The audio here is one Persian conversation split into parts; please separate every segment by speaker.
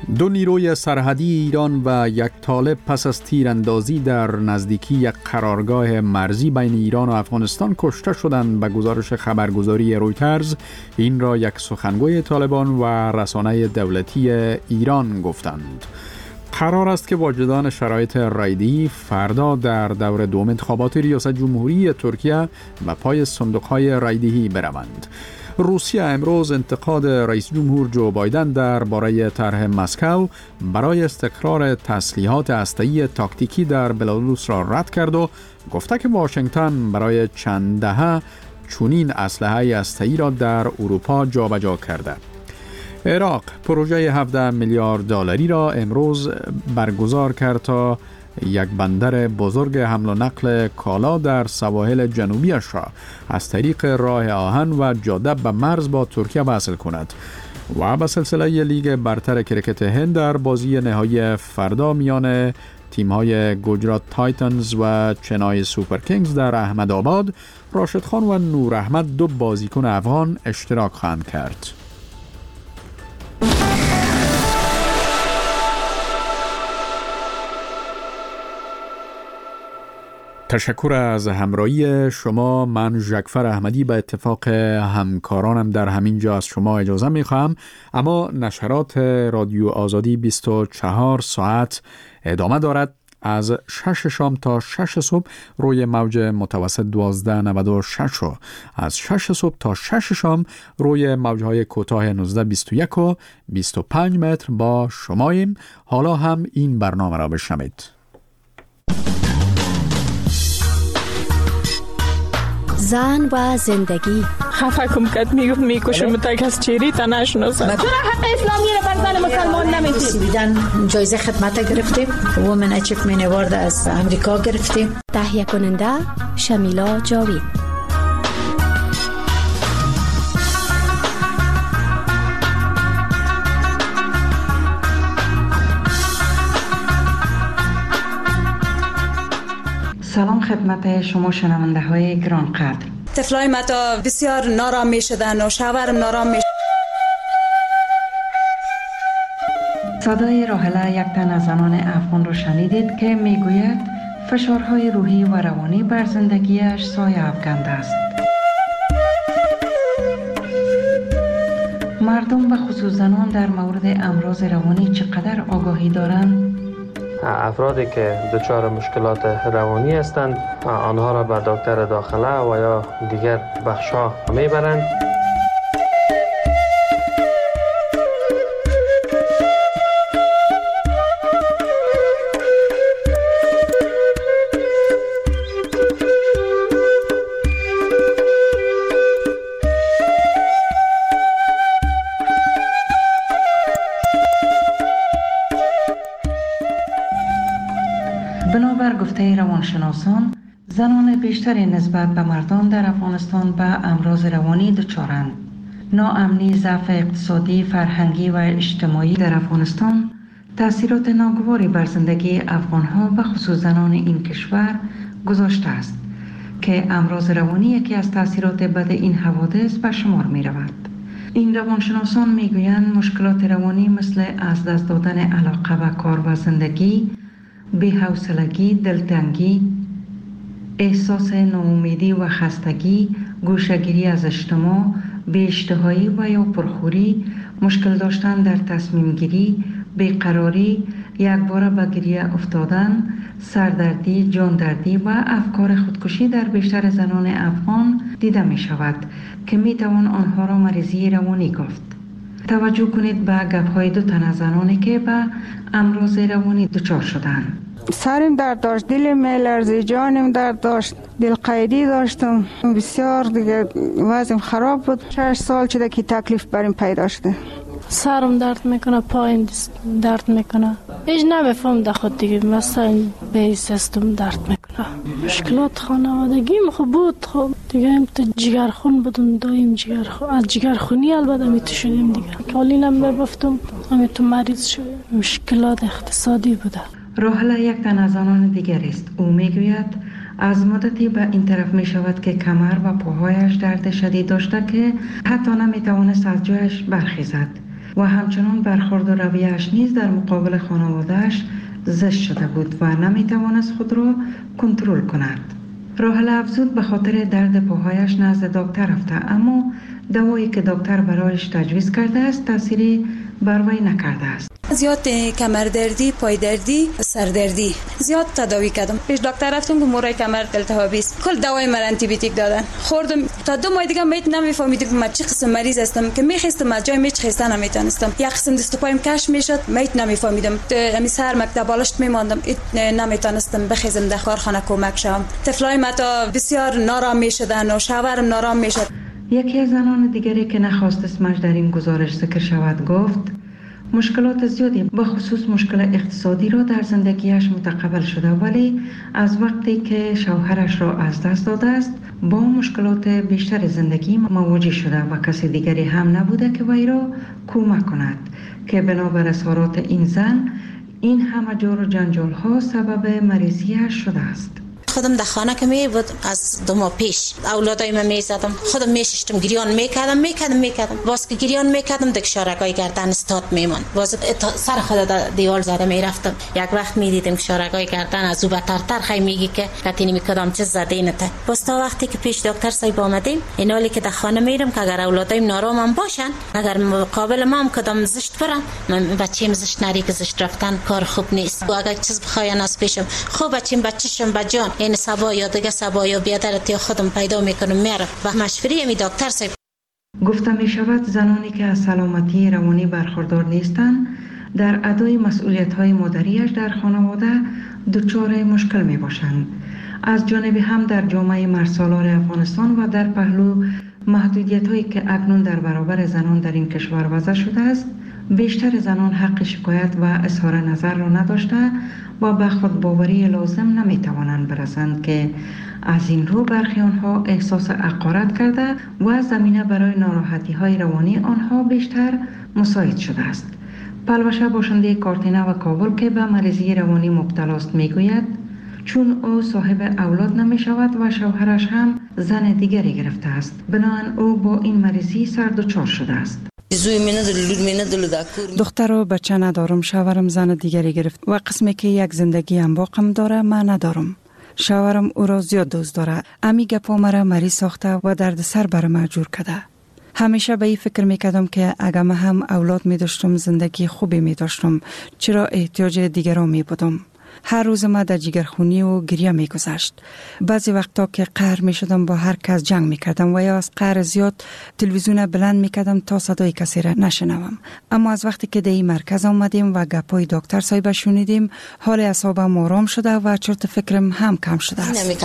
Speaker 1: دو نیروی سرحدی ایران و یک طالب پس از تیراندازی در نزدیکی یک قرارگاه مرزی بین ایران و افغانستان کشته شدند. به گزارش خبرگزاری رویترز این را یک سخنگوی طالبان و رسانه دولتی ایران گفتند. قرار است که واجدان شرایط رایدی فردا در دور دوم انتخابات ریاست جمهوری ترکیه به پای صندوق‌های رایدهی بروند. روسیه امروز انتقاد رئیس جمهور جو بایدن درباره طرح مسکو برای استقرار تسلیحات هسته‌ای تاکتیکی در بلاروس را رد کرد و گفته که واشنگتن برای چند دهه چنین اسلحه هسته‌ای را در اروپا جابجا کرده. عراق پروژه 17 میلیارد دلاری را امروز برگزار کرد تا یک بندر بزرگ حمل و نقل کالا در سواحل جنوبیش را از طریق راه آهن و جاده به مرز با ترکیه وصل کند. و به سلسله لیگ برتر کرکت هند در بازی نهایی فردا میان تیم‌های گجرات تایتنز و چنای سوپر کینگز در احمدآباد، راشد خان و نور احمد دو بازیکن افغان اشتراک خواهند کرد. تشکر از همراهی شما. من ژکفر احمدی به اتفاق همکارانم در همین جا از شما اجازه می‌خواهم، اما نشرات رادیو آزادی 24 ساعت ادامه دارد. از 6 شام تا 6 صبح روی موج متوسط 1296 و از 6 صبح تا 6 شام روی موجهای کوتاه 1921 و 25 متر با شماییم. حالا هم این برنامه را بشنوید.
Speaker 2: زن و زندگی.
Speaker 3: خفه کم کد میکشم تا کس چیری تا نشناسه. چرا حق اسلامی را بر زن مسلمان نمیدید؟
Speaker 4: بیدن جایزه خدمت گرفتیم، وومن اچیومنت اوارد از امریکا گرفتیم.
Speaker 2: تهیه کننده شمیلا جاوید.
Speaker 5: سلام خدمت شما شنونده های گران قدر.
Speaker 6: طفلای متا بسیار نارام می شدن و شوهرم نارام می.
Speaker 5: صدای راحله یک تن از زنان افغان را شنیدید که می گوید فشارهای روحی و روانی بر زندگیش سایه افکنده است. مردم و خصوص زنان در مورد امراض روانی چقدر آگاهی دارند؟
Speaker 7: افرادی که دچار مشکلات روانی هستند آنها را به دکتر داخله و یا دیگر بخش‌ها میبرند.
Speaker 5: بنابر گفته روانشناسان، زنان بیشتری نسبت به مردان در افغانستان به امراض روانی دچارند. ناامنی، ضعف اقتصادی، فرهنگی و اجتماعی در افغانستان تأثیرات ناگواری بر زندگی افغانها و خصوص زنان این کشور گذاشته است که امراض روانی یکی از تأثیرات بد این حوادث به شمار می رود. این روانشناسان می گویند مشکلات روانی مثل از دست دادن علاقه به کار و زندگی، بی‌حوصلگی، دلتنگی، احساس ناامیدی و خستگی، گوشه‌گیری از اجتماع، بی‌اشتهایی و یا پرخوری، مشکل داشتن در تصمیم گیری، بیقراری، یکباره به گریه افتادن، سردردی، جاندردی و افکار خودکشی در بیشتر زنان افغان دیده می شود که می توان آنها را مریضی روانی گفت. توجه کنید به گپ‌های دو تن از زنانی که به امراض روانی دچار شدند.
Speaker 8: سرم درد داشت، دلم میلرزید، جانم درد داشت، دلقیدی داشتم، بسیار دیگه وضعم خراب بود. 6 سال شده که تکلیف بریم پیدا شده.
Speaker 3: سرم درد میکنه، پایم درد میکنه، هیچ نمیفهم در خود دیگه، مثلا به سیستم درد میکنه. مشکلات خانوادگیم خوب بود، خب دیگه هم تو جگرخون بودم، دایم جگرخون، از جگرخونی البته میتو شدیم دیگه، کالینم ببفتم همیتو مریض شدیم. مشکلات اقتصادی بوده.
Speaker 5: راحله یک تن از زنان دیگر است. او میگوید از مدتی به این طرف می شود که کمر و پاهایش درد شدید داشته که حتی نمی توانست از جایش برخیزد. و همچنان برخورد و رویه‌اش نیز در مقابل خانواده‌اش زشت شده بود و نمی‌توانست خود را کنترل کند. راحله افزود به خاطر درد پاهایش نزد دکتر رفته، اما دوایی که دکتر برایش تجویز کرده است تأثیری بر وی نکرده است.
Speaker 6: زیاد کمردردی، پایدردی، سردردی زیاد تداوی کردم. پیش دکتر رفتم که مورای کمر التهابی است. کل دوای من آنتی بیوتیک دادن. خوردم تا 2 ماه دیگه میت نمیفهمیدم من چه قسم مریض هستم که میخواستم از جای میچ خسته نمیتونستم. یک قسم دست و پایم کش میشد، میت نمیفهمیدم. امی سر مکتب بالشت میماندم، نمیتونستم بخیزم در کارخانه کمک شوم. طفلای ما تا بسیار نارام میشدن و شوهرم نارام میشد.
Speaker 5: یکی از زنان دیگری که نخواست اسمش در این گزارش ذکر شود گفت مشکلات زیادی به خصوص مشکل اقتصادی را در زندگیش متقبل شده، ولی از وقتی که شوهرش را از دست داده است با مشکلات بیشتر زندگی مواجه شده و کسی دیگری هم نبوده که وی را کمک کند که بنابر اظهارات این زن این همه جور و جنجال ها سبب مریضیش شده است.
Speaker 9: خودم در خانه که می بود از 2 ماه پیش اولادای من می زدم، خودم می ششتم، گریان میکردم باز که گریان میکردم دیگه شارگای گردن استاد میمان، باز سر خود در دیوال زده میرفتم. یک وقت می دیدم که شارگای گردن از او بترتر خیلی میگی که کتینی میکردم چه زده اینته. باز تا وقتی که پیش دکتر صاحب آمدیم اینالی که در خانه میرم که اگر اولادایم نارامم باشن، اگر مقابل ما کدام زشت برم، من بچه‌م زشت نری که زشت رفتن کار خوب نیست. و اگر چیز بخواین از پیشم خوب بچه‌شم بجان این سبا یا دیگه سبا یا بیادرت یا خودم پیدا میکنم میرم و مشوری می دکتر صاحب.
Speaker 5: گفته می شود زنانی که از سلامتی روانی برخوردار نیستند در ادای مسئولیت های مادریش در خانواده دچار مشکل می باشند. از جانب هم در جامعه مرسالار افغانستان و در پهلو محدودیت هایی که اکنون در برابر زنان در این کشور وضع شده است، بیشتر زنان حق شکایت و اظهار نظر را نداشته و به خود باوری لازم نمی توانند برسند که از این رو برخی آنها احساس حقارت کرده و زمینه برای ناراحتی های روانی آنها بیشتر مساعد شده است. پلوشه باشنده کارتینه و کابل که به مریضی روانی مبتلا است میگوید چون او صاحب اولاد نمی شود و شوهرش هم زن دیگری گرفته است، بنابراین او با این مریضی سردچار شده است.
Speaker 8: دختر و بچه ندارم، شوهرم زن دیگری گرفت و قسمی که یک زندگی انباقم داره من ندارم. شوهرم او را زیاد دوست داره، امی گپا مرا مریض ساخته و درد سر برم مجبور کرده. همیشه به این فکر میکردم که اگر من هم اولاد می داشتم زندگی خوبی می داشتم، چرا احتیاج دیگران می بودم. هر روز ما در جگرخونی و گریه می گذشت. بعضی وقتا که قهر می شدم با هر کس جنگ می کردم و یا از قهر زیاد تلویزیون بلند می کردم تا صدای کسی را نشنوم. اما از وقتی که در این مرکز آمدیم و گپای دکتر صاحب شنیدیم، حال اعصابم آرام شده و چرت فکرم هم کم شده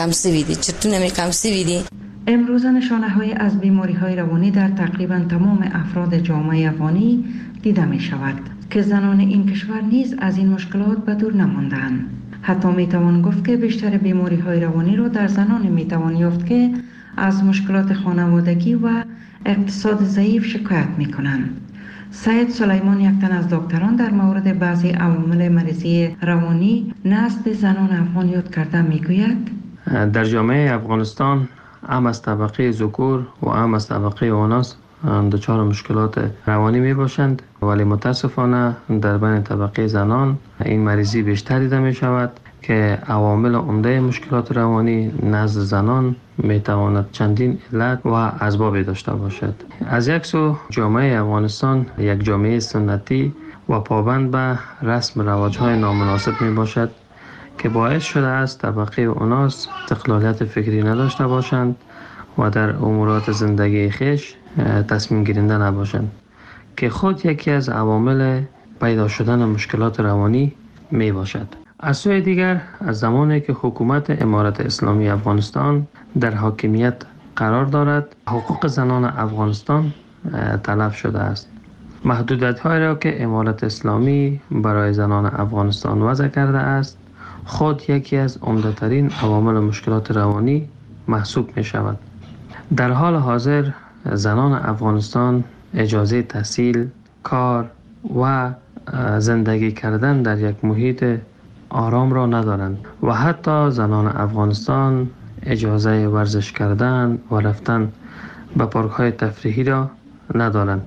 Speaker 8: است.
Speaker 5: امروز نشانه های از بیماری های روانی در تقریبا تمام افراد جامعه افغانی دیده می شود که زنان این کشور نیز از این مشکلات به دور نماندند. حتی می توان گفت که بیشتر بیماری های روانی را در زنان می توان یافت که از مشکلات خانوادگی و اقتصاد ضعیف شکایت می کنند. سید سلیمان یک تن از دکتران در مورد بعضی عوامل مریضی روانی نزد زنان افغان یاد کرده می گوید
Speaker 7: در جامعه افغانستان هم از طبقه ذکور و هم از طبقه اناث دچار مشکلات روانی می باشند، ولی متاسفانه در بین طبقه زنان این مریضی بیشتر دیده می شود که عوامل عمده مشکلات روانی نزد زنان می تواند چندین علت و اسباب داشته باشد. از یک سو جامعه افغانستان یک جامعه سنتی و پابند به رسم رواج‌های نامناسب می باشد که باعث شده است طبقه اناث استقلالیت فکری نداشته باشند و در امورات زندگی خویش تصمیم گیرنده نباشند که خود یکی از عوامل پیدا شدن مشکلات روانی می باشد. از سوی دیگر از زمانی که حکومت امارت اسلامی افغانستان در حاکمیت قرار دارد، حقوق زنان افغانستان تلف شده است. محدودیت‌هایی را که امارت اسلامی برای زنان افغانستان وضع کرده است خود یکی از عمده‌ترین عوامل مشکلات روانی محسوب می شود. در حال حاضر زنان افغانستان اجازه تحصیل، کار و زندگی کردن در یک محیط آرام را ندارند و حتی زنان افغانستان اجازه ورزش کردن و رفتن به پارک‌های تفریحی را ندارند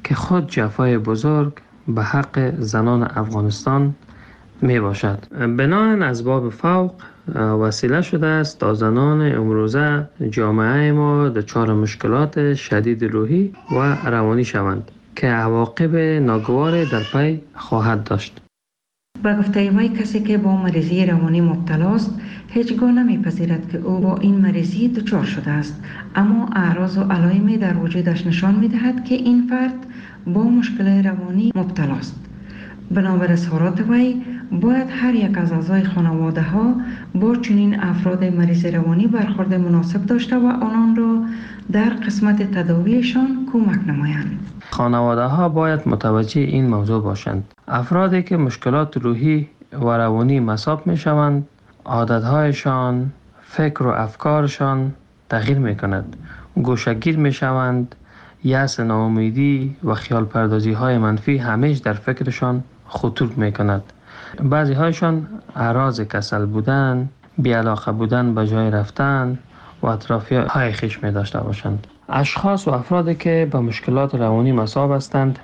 Speaker 7: که خود جفای بزرگ به حق زنان افغانستان می باشد. بناهن اسباب فوق وسیله شده است تا زنان امروزه جامعه ما دچار مشکلات شدید روحی و روانی شوند که عواقب ناگوار در پی خواهد داشت.
Speaker 5: با گفته وی کسی که با مریضی روانی مبتلا است هیچگاه نمیپذیرد که او با این مریضی دچار شده است، اما اعراض و علائمی در وجودش نشان میدهد که این فرد با مشکل روانی مبتلا است. بنابر اظهارات وی باید هر یک از اعضای خانواده ها با چنین افراد مریض روانی برخورد مناسب داشته و آنان را در قسمت تداویشان کمک نمایند.
Speaker 7: خانواده ها باید متوجه این موضوع باشند. افرادی که مشکلات روحی و روانی مصاب می شوند، عادتهایشان، فکر و افکارشان تغییر می کند. گوشه‌گیر می شوند، یأس، ناامیدی و خیال پردازی های منفی همیشه در فکرشان خطور می کند. بعضی هایشان اعراض کسل بودن، بی‌علاقه بودن به جای رفتن و اطرافی های خویش می داشته باشند. اشخاص و افرادی که به مشکلات روانی مصاب هستند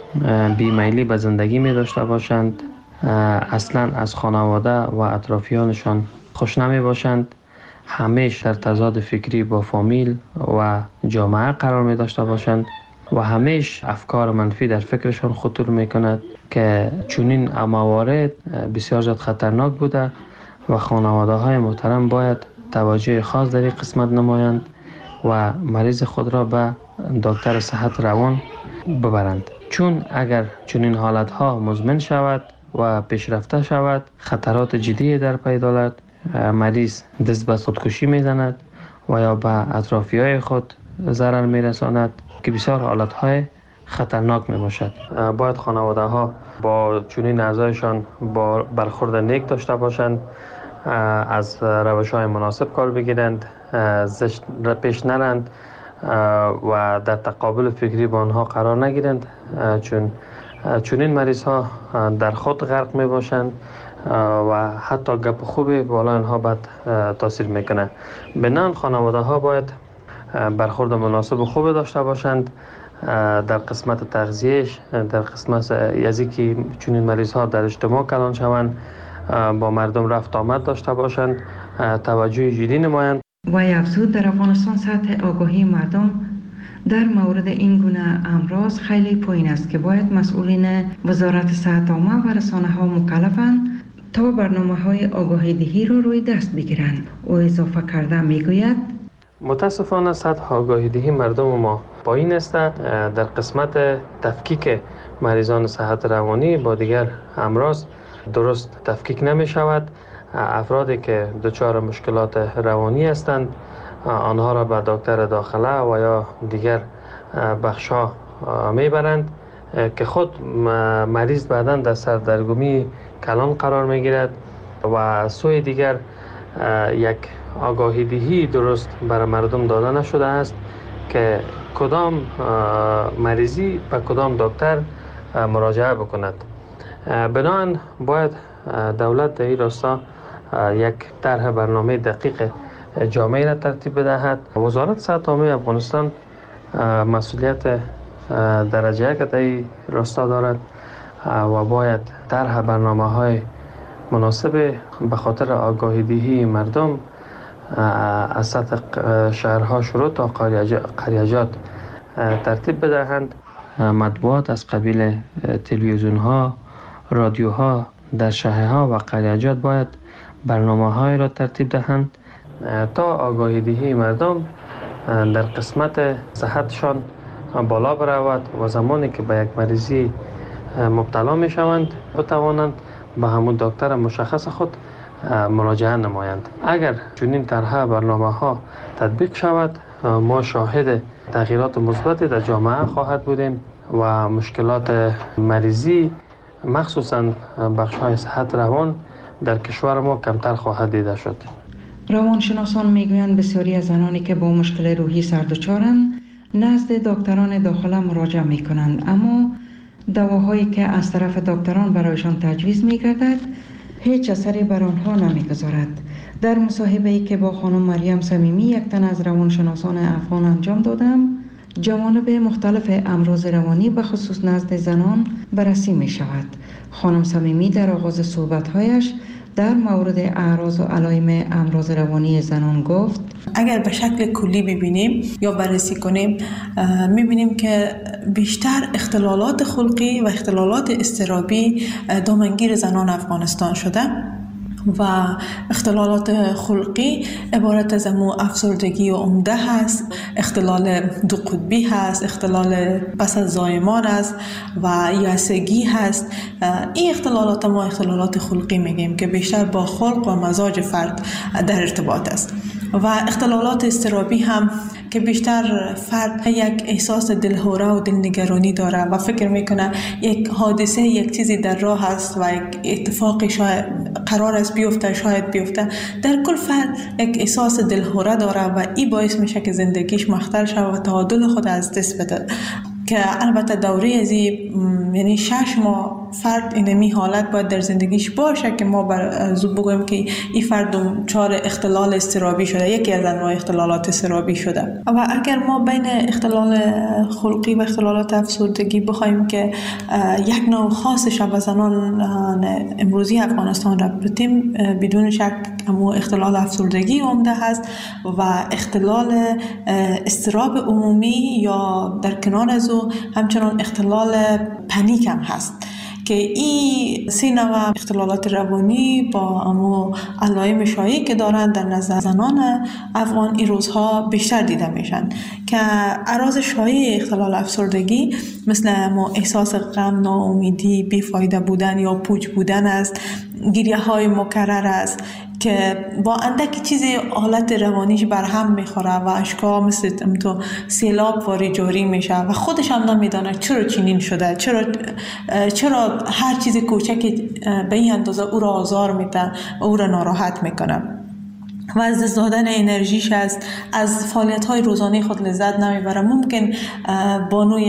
Speaker 7: بیمیلی به زندگی می داشته باشند، اصلا از خانواده و اطرافیانشان خوش نمی باشند، همیشه در تضاد فکری با فامیل و جامعه قرار می داشته باشند و همیشه افکار منفی در فکرشان خطور می کند که چنین موارد بسیار زیاد خطرناک بوده و خانواده های محترم باید توجه خاص در این قسمت نمایند و مریض خود را به دکتر صحت روان ببرند، چون اگر چنین حالت ها مزمن شود و پیشرفته شود خطرات جدی در پی دارد. مریض دست به خودکشی میزند و یا به اطرافی های خود ضرر میرساند که بسیار حالت های خطرناک می باشد. باید خانواده ها با چنین اعضایشان با برخورد نیک داشته باشند، از روش های مناسب کار بگیرند، زشت پیش نرند و در تقابل فکری با آنها قرار نگیرند، چون این مریض ها در خود غرق می باشند و حتی گپ خوبی بالا آنها بد تاثیر میکنه. بنان خانواده ها باید برخورد مناسب و خوب داشته باشند در قسمت تغذیهش، در قسمت یزی که چون این مریض ها در اجتماع کلان شوند با مردم رفت آمد داشته باشند، توجه جدی نمایند.
Speaker 5: و افزود در افغانستان سطح آگاهی مردم در مورد این گونه امراض خیلی پایین است که باید مسئولین وزارت صحت عامه و رسانه ها مکلفند تا برنامه های آگاهی دهی را روی دست بگیرند. او اضافه کرده میگوید
Speaker 7: متاسفانه سطح آگاهی دهی مردم ما پایین است. در قسمت تفکیک مریضان صحت روانی با دیگر امراض درست تفکیک نمی شود. افرادی که دچار مشکلات روانی هستند آنها را به دکتر داخله و یا دیگر بخش‌ها میبرند که خود مریض بعداً در سردرگمی کلان قرار میگیرد و سوی دیگر یک آگاهی دهی درست برای مردم داده نشده است که کدام مریضی به کدام دکتر مراجعه بکند. بنابراین باید دولت در این راستا یک طرح برنامه دقیق جامعه را ترتیب بدهد. وزارت صحت عامه افغانستان مسئولیت درجه یک در این راستا دارد و باید طرح برنامه‌های مناسب به خاطر آگاهی دهی مردم از سطح شهرها شروع تا قریجات ترتیب بدهند. مطبوعات از قبیل تلویزیون‌ها، رادیوها در شهرها و قریجات باید برنامه‌های را ترتیب دهند تا آگاهی دهی مردم در قسمت صحتشان بالا برود و زمانی که به یک مریضی مبتلا می شوند بتوانند به همون دکتر مشخص خود مراجعه نمایند. اگر چنین طرح برنامه‌ها تطبیق شود ما شاهد تغییرات مثبتی در جامعه خواهد بودیم و مشکلات مریضی مخصوصاً بخش‌های صحت روان در کشور ما کمتر خواهد دیده شد.
Speaker 5: روانشناسان میگویند بسیاری از زنانی که با مشکل روحی سردچارند نزد دکتران داخله مراجعه میکنند، اما دواهایی که از طرف دکتران برایشان تجویز میگردد هیچ اثری بر آنها نمیگذارد. در مصاحبه‌ای که با خانم مریم صمیمی یک تن از روانشناسان افغان انجام دادم جوانب مختلف امراض روانی به خصوص نزد زنان بررسی می شود. خانم صمیمی در آغاز صحبت‌هایش در مورد اعراض و علائم امراض روانی زنان گفت:
Speaker 10: اگر به شکل کلی ببینیم یا بررسی کنیم می‌بینیم که بیشتر اختلالات خلقی و اختلالات اضطرابی دامنگیر زنان افغانستان شده و اختلالات خلقی عبارت از افسردگی عمده هست، اختلال دو قطبی هست، اختلال پس از زایمان است و یائسگی هست. این اختلالات ما اختلالات خلقی میگیم که بیشتر با خلق و مزاج فرد در ارتباط است. و اختلالات اضطرابی هم که بیشتر فرد یک احساس دلهوره و دلنگرانی داره و فکر میکنه یک حادثه، یک چیزی در راه است و یک اتفاقی شاید قرار است بیفته، شاید بیفته. در کل فرد یک احساس دلهوره داره و این باعث میشه که زندگیش مختل شود و تعادل خود از دست بده. که البته دوره یعنی 6 ماه فرد اینمی حالت باید در زندگیش باشه که ما زود بگویم که این فرد دچار اختلال اضطرابی شده، یکی از انواع اختلالات اضطرابی شده. و اگر ما بین اختلال خلقی و اختلالات افسردگی بخوایم که یک نوع خاصش به زنان امروزی افغانستان را بتیم، بدون شک همون اختلال افسردگی عمده هست و اختلال اضطراب عمومی یا در کنار از او همچنان اختلال پنیک هم هست که این 3 نوع اختلالات روانی با امو علائم شایعی که دارن در نظر زنان افغان این روزها بیشتر دیده میشن که اعراض شایع اختلال افسردگی مثل امو احساس غم، ناامیدی، بیفایده بودن یا پوچ بودن است، گریه های مکرر است که با اندکی چیزی حالت روانیش برهم میخوره و اشکا مثل تو سیلاب واری جاری میشه و خودش هم نمیدانه چرا چنین شده، چرا هر چیز کوچکی به این اندازه او را آزار میده و او را ناراحت میکنه و از دست دادن انرژیش است، از فعالیت‌های روزانه خود لذت نمیبره. ممکن بانوی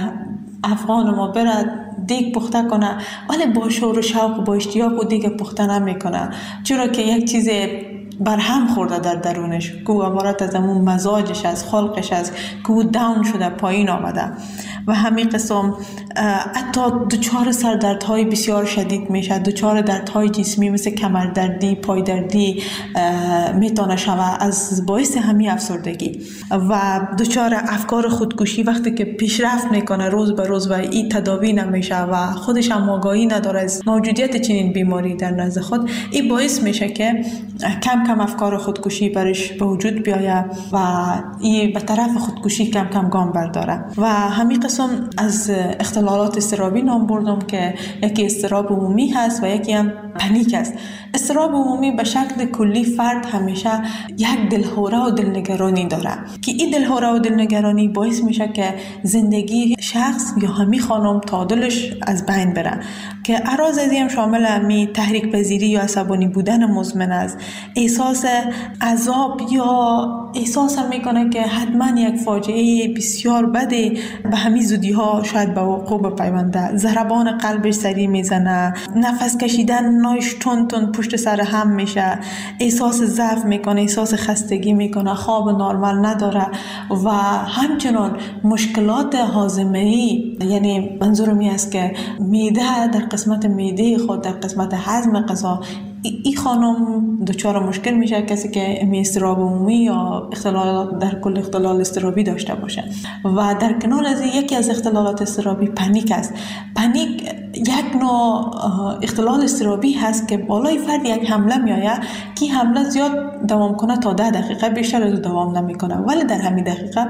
Speaker 10: افغان ما برد دیگ پخته کنه ولی با شور و شوق و با اشتیاق و دیگ پخته نمیکنه، چرا که یک چیز برهم خورده در درونش که عبارت از همون مزاجش از خلقش است که او داون شده، پایین آمده و همین قسم حتی دچار سردردهای بسیار شدید میشه، دچار دردهای جسمی مثل کمردردی، پایدردی میتونه شود از باعث همین افسردگی و دچار افکار خودکشی وقتی که پیشرفت میکنه روز به روز و این تداوی نمیشه و خودش هم آگاهی نداره از موجودیت چنین بیماری در نزد خود، این باعث میشه که کم کم افکار خودکشی برش به وجود بیایه و این به طرف خودکشی کم کم گام برداره. و همین قسم از اختلالات اضطرابی نام بردم که یکی اضطراب عمومی هست و یکی هم پنیک است. اضطراب عمومی به شکل کلی فرد همیشه یک دلهوره و دلنگرانی داره که این دلهوره و دلنگرانی باعث میشه که زندگی شخص یا همی خانم تعادلش از بین بره که اعراض از این شامل همی تحریک پذیری یا عصبانی بودن مزمن است، احساس عذاب یا احساس میکنه که حتما یک فاجعه بسیار بده به همین زودی ها شاید به وقوع بپیونده، ضربان قلبش سریع میزنه، نفس کشیدن نایش تون تون پشت سر هم میشه، احساس ضعف میکنه، احساس خستگی میکنه، خواب نرمال نداره و همچنان مشکلات هاضمه‌ای، یعنی منظورم این است که معده در قسمت معده خود در قسمت هضم غذا این خانم دچار مشکل میشه کسی که اضطراب عمومی یا اختلال در کل اختلال اضطرابی داشته باشه. و در کنار از یکی از اختلالات اضطرابی پنیک است. پنیک یک نوع اختلال اضطرابی هست که بالای فرد یک حمله میآید که حمله زیاد دوام کنه تا 10 دقیقه، بیشتر از دوام نمیکنه، ولی در همین دقیقه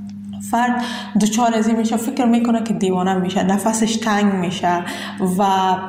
Speaker 10: فرد دچار از این میشه، فکر میکنه که دیوانه میشه، نفسش تنگ میشه و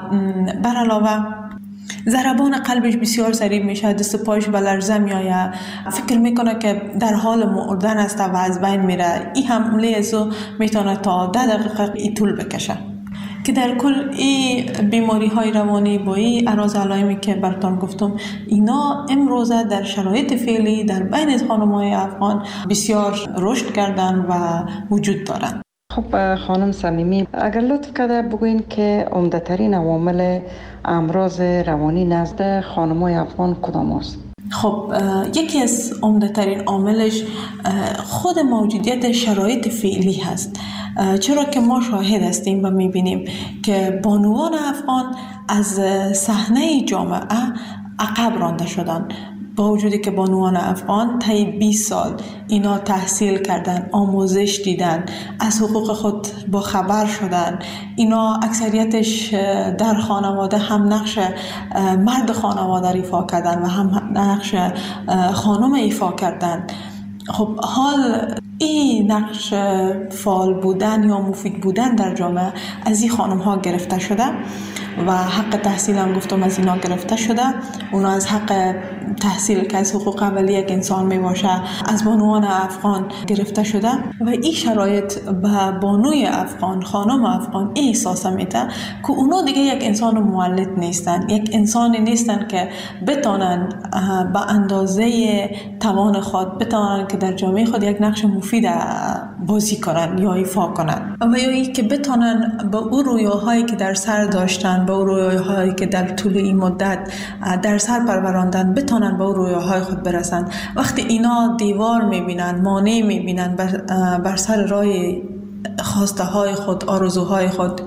Speaker 10: بر علاوه ضربان قلبش بسیار سریع میشه، دست پایش به لرزه میآید، فکر میکنه که در حال مردن است و از بین میره. این حمله ازو میتونه تا 10 دقیقه ای طول بکشه که در کل این بیماری های روانی با این اعراض علائمی که براتون گفتم اینا امروزه در شرایط فعلی در بین خانم‌های افغان بسیار رشد کردن و وجود دارن.
Speaker 5: خب خانم صمیمی، اگر لطف کرده بگوین که عمده‌ترین عوامل امراض روانی نزد خانم‌های افغان کدام است؟
Speaker 10: خب یکی از عمده‌ترین عاملش خود موجودیت شرایط فعلی هست، چرا که ما شاهد هستیم و میبینیم که بانوان افغان از صحنه جامعه عقب رانده شدن. با وجودی که بانوان افغان طی 20 سال اینا تحصیل کردن، آموزش دیدن، از حقوق خود با خبر شدن، اینا اکثریتش در خانواده هم نقش مرد خانواده ایفا کردن و هم نقش خانم ایفا کردن. خب حال این نقش فعال بودن یا مفید بودن در جامعه از این خانم ها گرفته شده و حق تحصیل هم گفتم از اینا گرفته شده. اونا از حق تحصیل که از حقوق اولیه یک انسان می باشه از بانوان افغان گرفته شده و این شرایط به بانوی افغان، خانم افغان این احساس میده که اونا دیگه یک انسان مولد نیستن، یک انسانی نیستن که بتونن به اندازه توان خود بتونن که در جامعه خود یک نقش مفید بازی کنن یا ایفا کنن و یا ای که بتونن به اون رویاهایی که در سر داشتن، به اون رویاهایی که در طول این مدت در سر پروراندن بتونن به اون رویاهای خود برسن. وقتی اینا دیوار میبینن، مانع میبینن بر سر راه خواسته های خود، آرزوهای خود،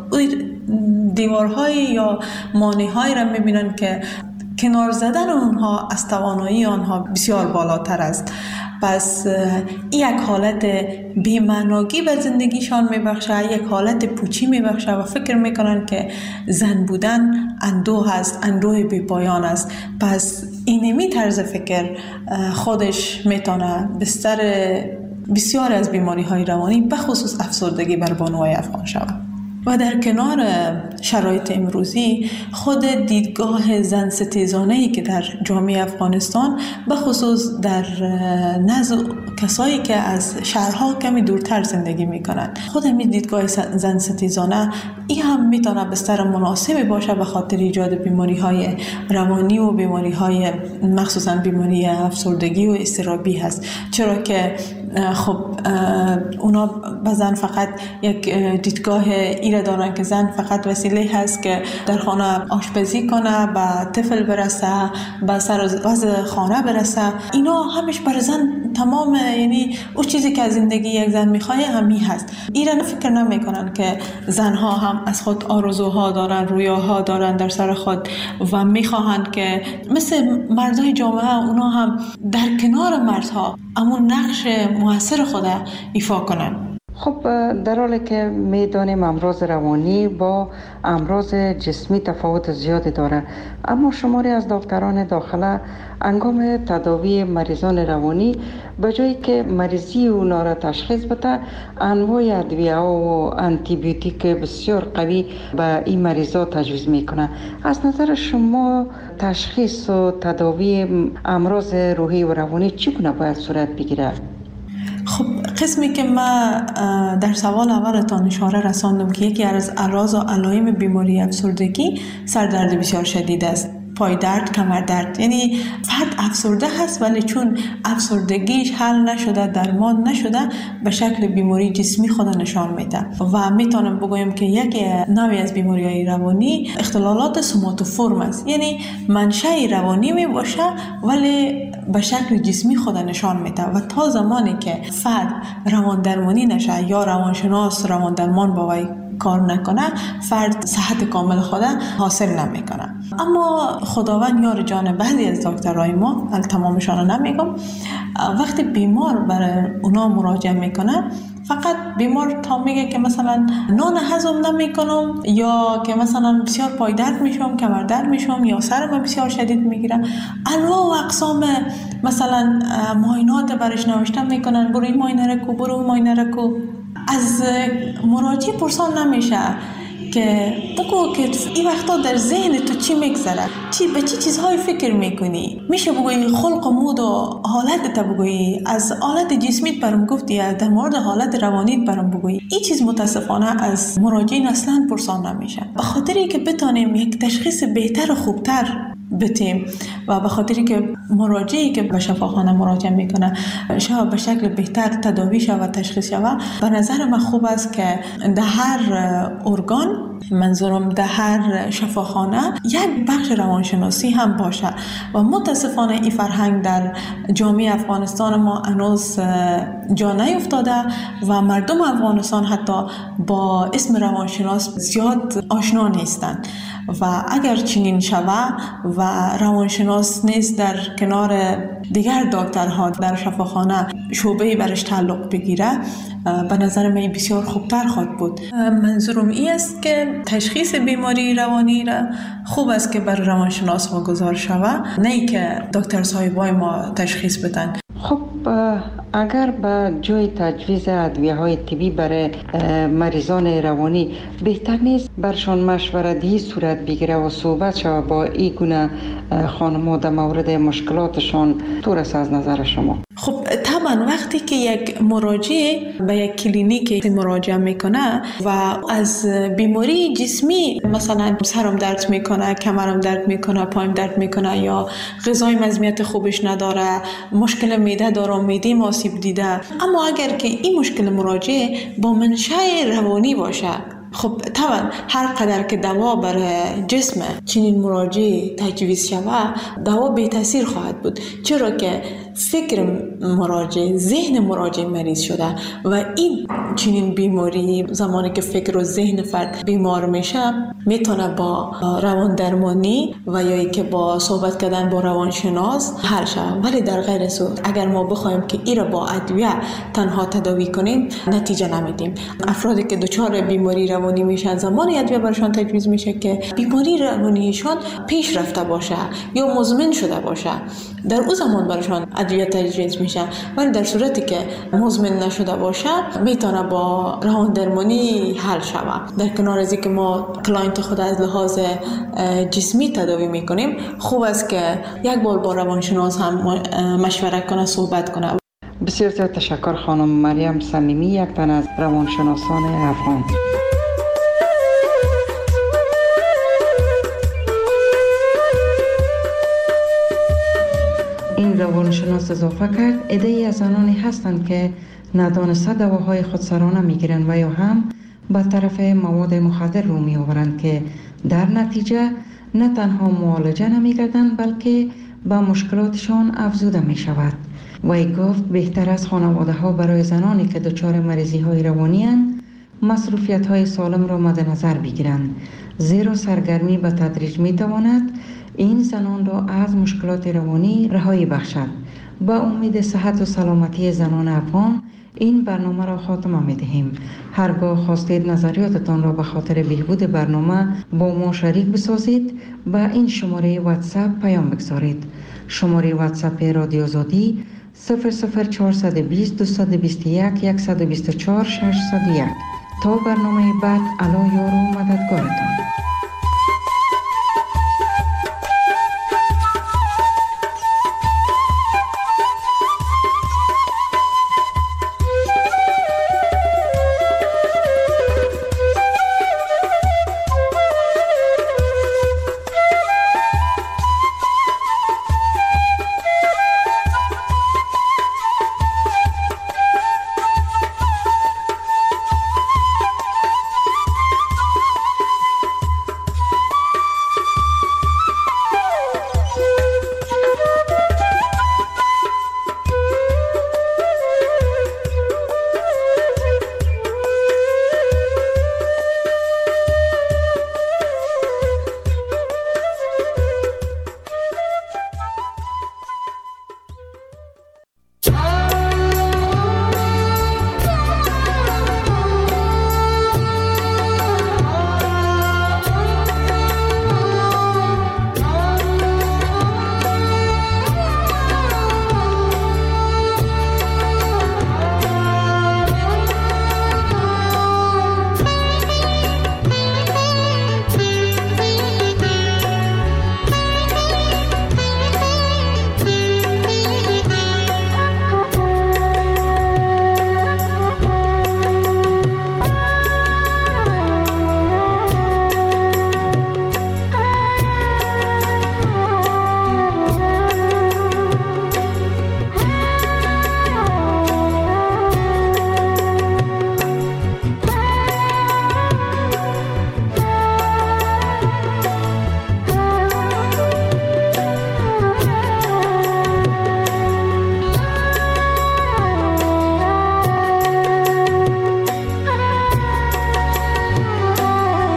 Speaker 10: دیوارهای یا مانع‌هایی را میبینن که کنار زدن اونها از توانایی آنها بسیار بالاتر است. پس یک حالت بی‌معنایی به زندگیشان میبخشه، یک حالت پوچی میبخشه و فکر میکنن که زن بودن اندوه است، اندوه بی پایان است. پس اینمی طرز فکر خودش میتونه بستر بسیار از بیماری های روانی به خصوص افسردگی بر بانوهای افغان شود. و در کنار شرایط امروزی خود دیدگاه زن ستیزانه‌ای که در جامعه افغانستان به خصوص در نزد کسایی که از شهرها کمی دورتر زندگی میکنند، خود همین دیدگاه زن ستیزانه این هم میتونه بستر مناسبی باشه به خاطر ایجاد بیماری‌های روانی و بیماری‌های مخصوصا بیماری افسردگی و اضطرابی هست. چرا که خب اونا به زن فقط یک دیدگاه ایره دارن که زن فقط وسیله هست که در خانه آشپزی کنه، به طفل برسه، به سر وضع خانه برسه. اینا همش بر زن تمام، یعنی اون چیزی که از زندگی یک زن میخواه همین هست. ایره فکر نمیکنن که زنها هم از خود آرزوها دارن، رویاها دارن در سر خود و میخواهند که مثل مردای جامعه اونا هم در کنار مردها امون نقش موثر خود ایفا کنن.
Speaker 5: خب در حالی که میدانیم امراض روانی با امراض جسمی تفاوت زیادی داره، اما شماری از دکتران داخله انگام تداوی مریضان روانی به جایی که مریضی اونا را تشخیص بده، انواع ادویه و آنتی بیوتیک بسیار قوی به این مریضا تجویز میکنه. از نظر شما تشخیص و تداوی امراض روحی و روانی چگونه باید صورت بگیره؟
Speaker 10: خب قسمی که من در سوال اولتان اشاره رساندم که یکی از اعراض و علائم بیماری افسردگی سردرد بسیار شدید است، پای درد، کمر درد. یعنی فرد افسرده هست ولی چون افسردگیش حل نشده، درمان نشده، به شکل بیماری جسمی خود نشان میده و میتونم بگویم که یک نوعی از بیماری‌های روانی اختلالات سوماتوفورم است. یعنی منشأ روانی می باشه ولی به شکل جسمی خود نشان میده و تا زمانی که فرد روان درمانی نشه یا روانشناس روان درمان با وی کار نکنه، فرد صحت کامل خود حاصل نمیکنه. اما خداوند یار جان بعضی از دکترای ما، تمامشان نمیگم، وقتی بیمار برای اونا مراجعه میکنه، فقط بیمار تا میگه که مثلا نان هضم نمیکنم یا که مثلا بسیار پای درد میشم، کمر درد میشم یا سرم بسیار شدید میگیره، انواع و اقسام مثلا معاینات برش نوشته میکنن، برو این معاینه رو کو، برو اون معاینه رو کو. از مراجع پرسان نمیشه که بگو که این وقتا در ذهن تو چی میگذره، به چی چیزهای فکر میکنی. میشه بگویی خلق و مود و حالت تا بگویی، از حالت جسمیت برام گفتی، در مورد حالت روانیت برام بگویی. این چیز متاسفانه از مراجعین اصلا پرسان نمیشه. به خاطری که بتونیم یک تشخیص بهتر و خوبتر بتیم و به خاطری که مراجعی که به شفاخانه مراجعه میکنه شاید به شکل بهتر تداوی شود و تشخیص شود. به نظر من خوب است که در هر ارگان، منظورم در هر شفاخانه، یک بخش روانشناسی هم باشه و متاسفانه این فرهنگ در جامعه افغانستان ما هنوز جا نیفتاده و مردم افغانستان حتی با اسم روانشناس زیاد آشنا نیستند و اگر چنین شود و روانشناس نیز در کنار دیگر دکترها در شفاخانه شعبه‌ای برش تعلق بگیره، به نظر من بسیار خوبتر خواهد بود. منظورم این است که تشخیص بیماری روانی را خوب است که بر روانشناس واگذار شود، نه ای که دکتر صاحبای ما تشخیص بدن.
Speaker 5: خب اگر به جای تجویز ادویه‌های طبی برای مریضان روانی بهتر نیست برشان مشورتی صورت بگیره و صحبت شود با این گونه خانم‌ها در مورد مشکلاتشان؟ طور است از نظر شما؟
Speaker 10: خب طبعا وقتی که یک مراجع به یک کلینیک مراجعه میکنه و از بیماری جسمی، مثلا سرم درد میکنه، کمرم درد میکنه، پایم درد میکنه یا غذای مزمیت خوبش نداره، مشکل معده داره، معده آسیب دیده، اما اگر که این مشکل مراجع با منشأ روانی باشه، خب طبعا هر قدر که دوا برای جسم چنین مراجع تجویز شود، دوا بی تاثیر خواهد بود، چرا که فکر مراجع، ذهن مراجع مریض شده و این چنین بیماری زمانی که فکر و ذهن فرد بیمار میشه میتونه با روان درمانی و یا که با صحبت کردن با روانشناس حل شود. ولی در غیر صورت اگر ما بخوایم که این را با ادویه تنها تداوی کنیم نتیجه نمیدیم. افرادی که دچار بیماری روانی میشن زمانی ادویه برشان تجویز میشه که بیماری روانیشان پیش رفته باشه یا مزمن شده باشه، در اون زمان برشان ادویه تجویز میشه. ولی در صورتی که مزمن نشده باشه میتونه با روان درمانی حل شود. در کنار از اینکه ما کلاینت خود از لحاظ جسمی تداوی میکنیم، خوب است که یک بار با روانشناس هم مشورت کنه، صحبت کنه.
Speaker 5: بسیار زیاد تشکر خانم مریم صمیمی، یک تن از روانشناسان افغان. این روانشناس اضافه کرد عده‌ای از زنانی هستند که ندانسته دواهای خودسرانه میگیرند و یا هم به طرف مواد مخدر رو میآورند که در نتیجه نه تنها معالجه نمیگردند بلکه به مشکلاتشان افزوده می شود. وی گفت بهتر از خانواده ها برای زنانی که دچار مریضی های روانی اند مصروفیت های سالم را مد نظر بگیرند، زیرا سرگرمی به تدریج می تواند این زنان را از مشکلات روانی رهایی بخشد. با امید صحت و سلامتی زنان افغان این برنامه را خاتمه می دهیم. هرگاه خواستید نظریاتتان را به خاطر بهبود برنامه با ما شریک بسازید، به این شماره واتساپ پیام بگذارید. شماره واتساپ رادیو آزادی 00420 221 124 601. تا برنامه بعد، الله یار و مددگارتان.